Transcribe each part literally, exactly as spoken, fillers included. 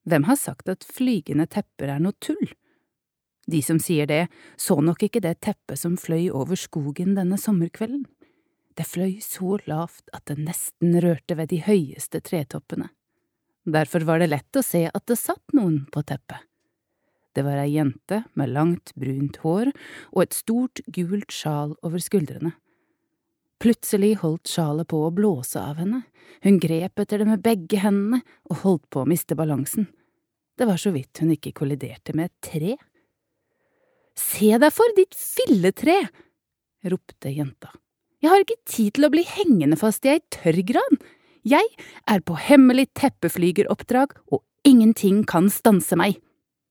Hvem har sagt at flygende tepper er noe tull? De som sier det, så nok ikke det teppet som fløy over skogen denne sommerkvelden. Det fløy så lavt at det nesten rørte ved de høyeste tretoppene. Derfor var det lett å se at det satt noen på teppet. Det var ei jente med langt, brunt hår og et stort, gult sjal over skuldrene. Plutselig holdt sjalet på å blåse av henne. Hun grep etter det med begge hendene og holdt på å miste balansen. Det var så vidt hun ikke kolliderte med et tre. «Se deg for, ditt filletre!» ropte jenta. «Jeg har ikke tid til å bli hengende fast i ei tørrgran. Jeg er på hemmelig teppeflygeroppdrag, og ingenting kan stanse meg.»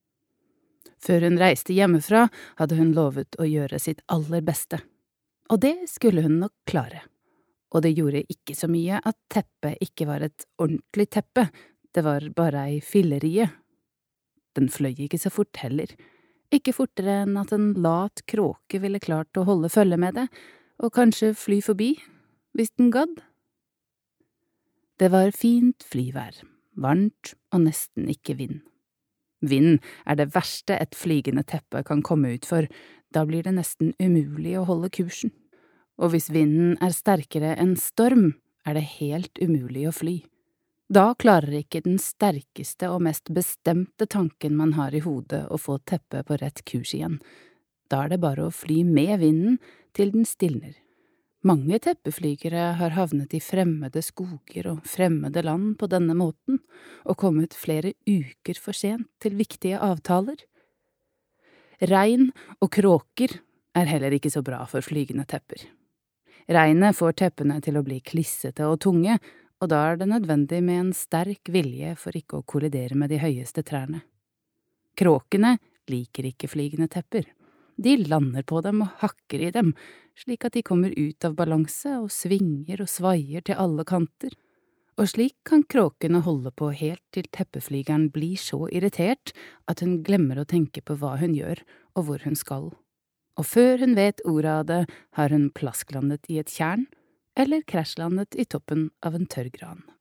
Før hun reiste hjemmefra, hadde hun lovet å gjøre sitt aller beste. Og det skulle hun nok klare. Og det gjorde ikke så mye at teppet ikke var et ordentlig teppe, det var bare ei fillerie. Den fløy ikke så fort heller. Ikke fortere enn at en lat kråke ville klart å holde følge med det, og kanskje fly forbi, hvis den gadd. Det var fint flyvær, varmt og nesten ikke vind. Vind er det verste et flygende teppe kan komme ut for, da blir det nesten umulig å holde kursen. Og hvis vinden er sterkere enn storm, er det helt umulig å fly. Da klarer ikke den sterkeste og mest bestemte tanken man har i hodet å få teppet på rett kurs igjen. Da er det bare å fly med vinden til den stilner. Mange teppeflygere har havnet i fremmede skoger og fremmede land på denne måten, og kommet flere uker for sent til viktige avtaler. Regn og kråker er heller ikke så bra for flygende tepper. Regnet får teppene til å bli klissete og tunge, og da er det nødvendig med en sterk vilje for ikke å kollidere med de høyeste trærne. Kråkene liker ikke flygende tepper. De lander på dem og hakker i dem, slik at de kommer ut av balanse og svinger og svaier til alle kanter. Og slik kan kråkene holde på helt til teppeflygeren blir så irritert at hun glemmer å tenke på hva hun gjør og hvor hun skal. Og før hun vet ordet av det, har hun plasklandet i et tjern, eller krasjlandet i toppen av en tørr gran.